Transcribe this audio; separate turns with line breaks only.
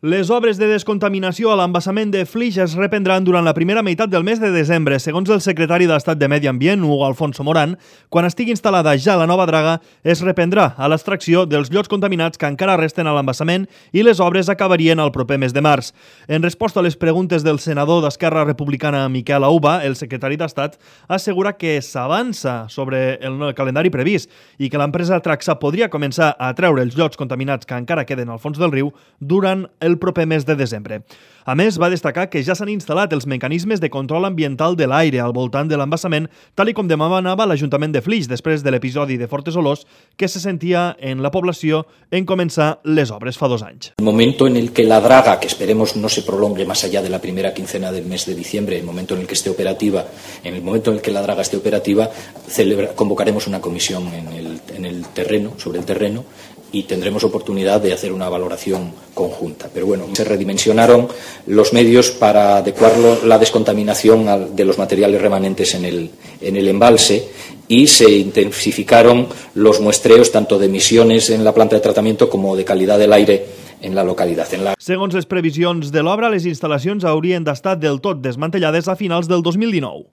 Les obres de descontaminació a l'embassament de Flix es reprendran durant la primera meitat del mes de desembre, segons el secretari d'Estat de Medi Ambient, Hugo Alfonso Morán. Quan estigui instal·lada ja la nova draga, es reprendrà a l'extracció dels llots contaminats que encara resten a l'embassament i les obres acabarien el proper mes de març. En resposta a les preguntes del senador d'Esquerra Republicana Miquel Aúba, el secretari d'Estat assegura que s'avança sobre el calendari previst i que l'empresa Traxa podria començar a treure els llots contaminats que encara queden al fons del riu durant el proper mes de desembre. A més, va destacar que ja s'han instal·lat els mecanismes de control ambiental de l'aire al voltant de l'embassament, tal com demanava l'Ajuntament de Flix després de l'episodi de fortes olors que se sentia en la població en començar les obres fa 2 anys.
El momento en el que la draga, que esperemos no se prolongue más allá de la primera quincena del mes de diciembre, el momento en el que esté operativa, en el momento en el que la draga esté operativa, convocaremos una comisión en el terreno, sobre el terreno, y tendremos oportunidad de hacer una valoración conjunta. Pero bueno, se redimensionaron los medios para adecuar la descontaminación de los materiales remanentes en el embalse y se intensificaron los muestreos tanto de emisiones en la planta de tratamiento como de calidad del aire en la localitat.
Segons les previsions de l'obra, les instal·lacions haurien d'estar del tot desmantellades a finals del 2019.